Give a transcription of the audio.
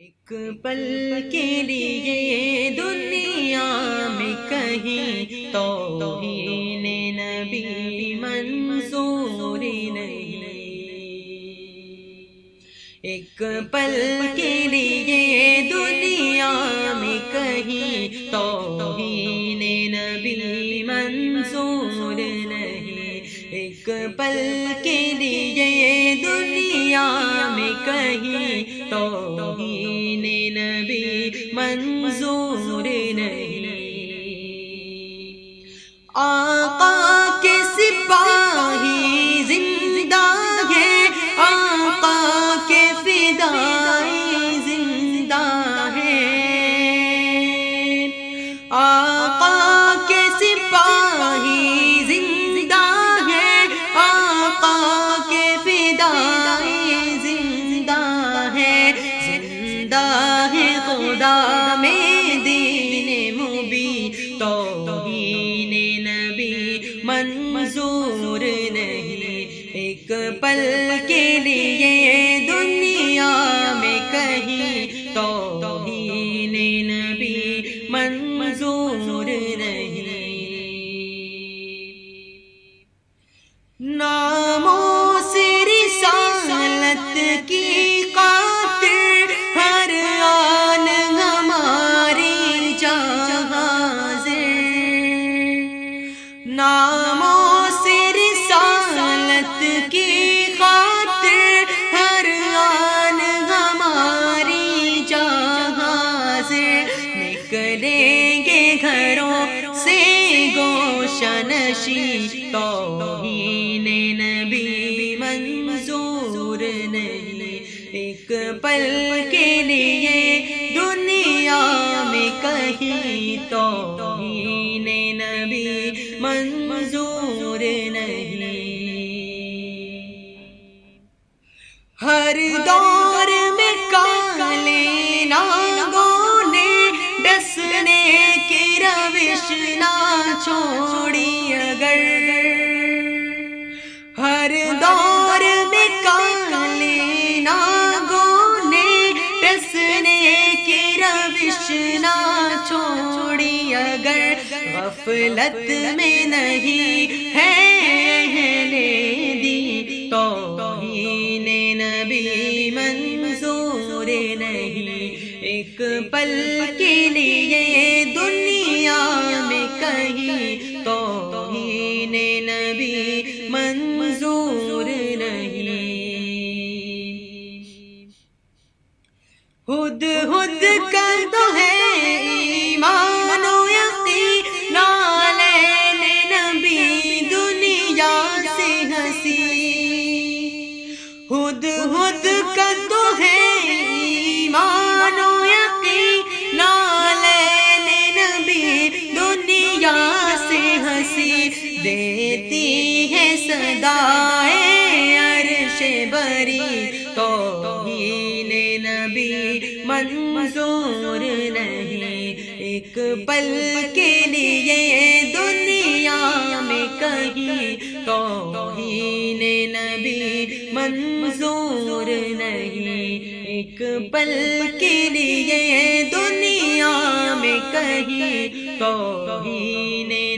ایک پل کے لیے دنیا میں کہیں توہین نبی منظور نہیں۔ ایک پل کے لیے دنیا میں کہیں توہین نبی منظور نہیں۔ ایک پل کے لیے دنیا میں کہیں توہین نبی منظور نہیں۔ آقا کے سپاہی زندہ ہے، آقا کے فدائی زندہ ہے، آقا کے سپاہی زندہ ہے، آقا کے فدائی زندہ ہے، زندہ ہے خدا میں دین مبین توہین نبی منظور نہیں۔ ایک پل کے لیے دنیا میں کہیں توہین نبی منظور نہیں۔ ناموں سے رسالت کی خاطر ہر آن ہماری جہاز، ناموں سے رسالت کی خاطر ہر آن ہماری جہاز، نکلیں گے گھروں سے گوشہ نشین توہین نبی منظور نہیں۔ ایک پل کے لیے دنیا میں کہیں توہین نبی منظور نہیں۔ ہر دور میں کالے ناگوں نے ڈسنے کی روش نہ چھوڑی، اگر ہر دور میں کالے ناگوں نے ڈسنے کی روش نہ چھوڑی، اگر غفلت میں نہیں ہے اہل دین توہین نبی منظور نہیں۔ ایک پل کے لیے دنیا میں کہیں توہین نبی منظور نہیں۔ ہد ہد کر دو ہے ایمان و یقین، نالین نبی دنیا سے ہنسی، ہد ہد کر دو ہے ایمان و یقین، نالین نبی دنیا سے ہنسی، دیتی ہے صدائے عرش بری توہین نبی منظور نہیں۔ ایک پل کے لیے دنیا میں کہیں توہین نبی منظور نہیں۔ ایک پل کے لیے دنیا میں کہیں توہین